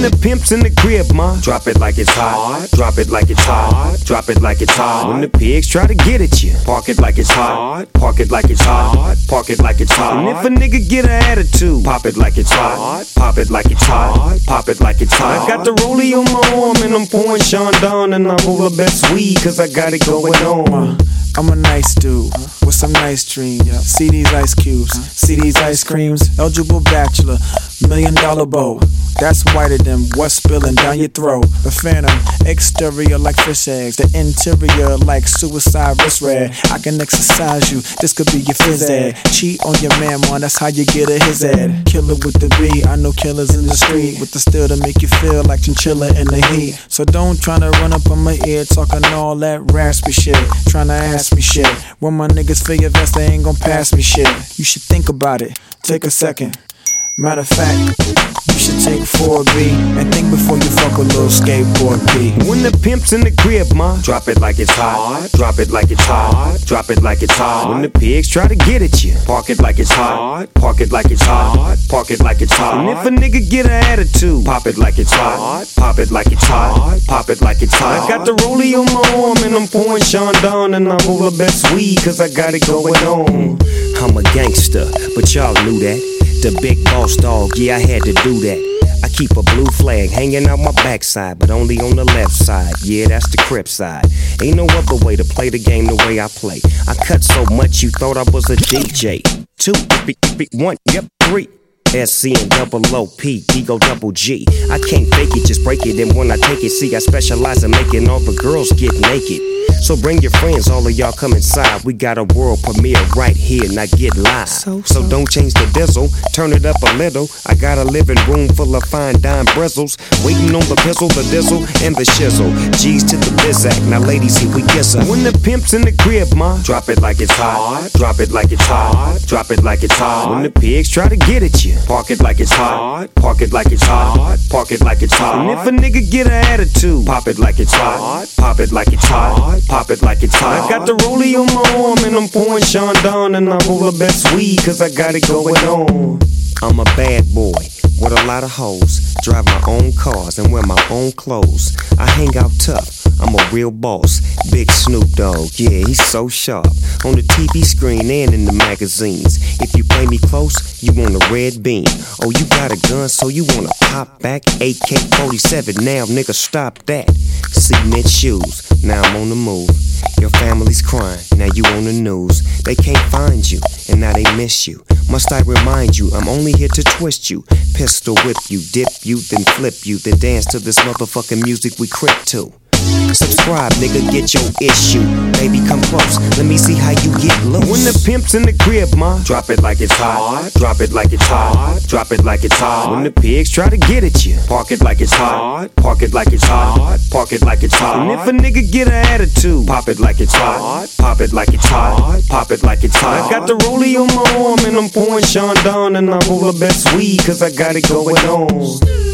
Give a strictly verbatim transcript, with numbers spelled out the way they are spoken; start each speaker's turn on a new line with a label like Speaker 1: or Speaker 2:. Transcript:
Speaker 1: the pimp's in the crib, ma, drop it like it's hot. Drop it like it's hot. Drop it like it's hot. When the pigs try to get at you, park it like it's hot. Park it like it's hot. Park it like it's hot. And if a nigga get an attitude, pop it like it's hot. Pop it like it's hot. Pop it like it's hot. I got the rollie on my arm and I'm pouring Sean Don and I roll the best weed cause I got it going on.
Speaker 2: I'm a nice dude with some nice dreams. See these ice cubes, see these ice creams. Eligible bachelor, million dollar bow. That's whiter than what's spilling down your throat. The phantom, exterior like fish eggs, the interior like suicide wrist red. I can exercise you, this could be your phys ed. Cheat on your man, man, that's how you get a his ed. Killer with the B, I know killers in the street with the steel to make you feel like chinchilla in the heat. So don't tryna run up on my ear talking all that raspy shit, tryna ask me shit. When my niggas feel your vest, they ain't gon' pass me shit. You should think about it, take a second. Matter of fact, you should take four B and think before you fuck a little skateboard P.
Speaker 1: When the pimp's in the crib, ma, drop it like it's hot. Drop it like it's hot. Drop it like it's hot. When the pigs try to get at you, park it like it's hot. Park it like it's hot. Park it like it's hot. And if a nigga get an attitude, pop it like it's hot. Pop it like it's hot. Pop it like it's hot. I got the rollie on my arm and I'm pouring Sean Don and I roll the best weed cause I got it going on. I'm a gangster, but y'all knew that. The big boss dog, yeah, I had to do that. I keep a blue flag hanging out my backside, but only on the left side. Yeah, that's the Crip side. Ain't no other way to play the game the way I play. I cut so much you thought I was a D J. Two, one, yep, three. S C and double O P, Ego double G. I can't fake it, just break it. And when I take it, see, I specialize in making all the girls get naked. So bring your friends, all of y'all come inside. We got a world premiere right here, now get live. So, so. so don't change the diesel, turn it up a little. I got a living room full of fine dime bristles, waiting on the pistol, the dizzle, and the shizzle. G's to the bizac, now ladies, here we kiss her. When the pimp's in the crib, ma, drop it like it's hot. Drop it like it's hot. Drop it like it's hot. When the pigs try to get at you, park it like it's hot. Park it like it's hot. Park it like it's hot. And if a nigga get an attitude, pop it like it's hot. Pop it like it's hot. Pop it like it's hot. I got the rollie on my arm and I'm pouring Sean Don and I roll the best weed cause I got it going on. I'm a bad boy with a lot of hoes, drive my own cars and wear my own clothes. I hang out tough, I'm a real boss. Big Snoop Dogg, yeah, he's so sharp. On the T V screen and in the magazines. If you play me close, you want a red beam. Oh, you got a gun, so you wanna pop back? A K forty-seven, now nigga stop that. Cement shoes, now I'm on the move. Your family's crying, now you on the news. They can't find you, and now they miss you. Must I remind you, I'm only here to twist you. Pistol whip you, dip you, then flip you. Then dance to this motherfucking music we crip to. Subscribe, nigga, get your issue. Baby, come close, let me see how you get loose. When the pimp's in the crib, ma, drop it like it's hot. Drop it like it's hot. Drop it like it's hot. When the pigs try to get at you, park it like it's hot. Park it like it's hot. Park it like it's hot. And if a nigga get an attitude, pop it like it's hot. Pop it like it's hot. Pop it like it's hot. I got the rollie on my arm and I'm pouring Sean Don and I roll the best weed cause I got it going on.